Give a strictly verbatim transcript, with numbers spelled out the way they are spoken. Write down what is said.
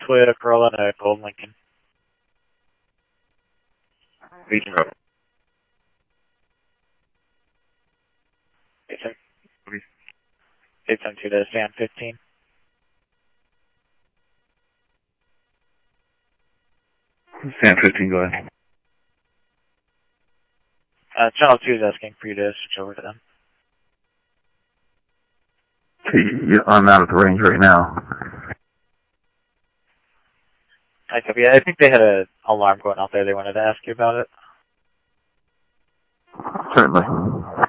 Toyota Corolla and a Gold Lincoln. Legion Road. eight seven two to San fifteen. San fifteen, go ahead. Uh, Channel two is asking for you to switch over to them. I'm out at the range right now. I copy. I think they had an alarm going off there. They wanted to ask you about it. Certainly.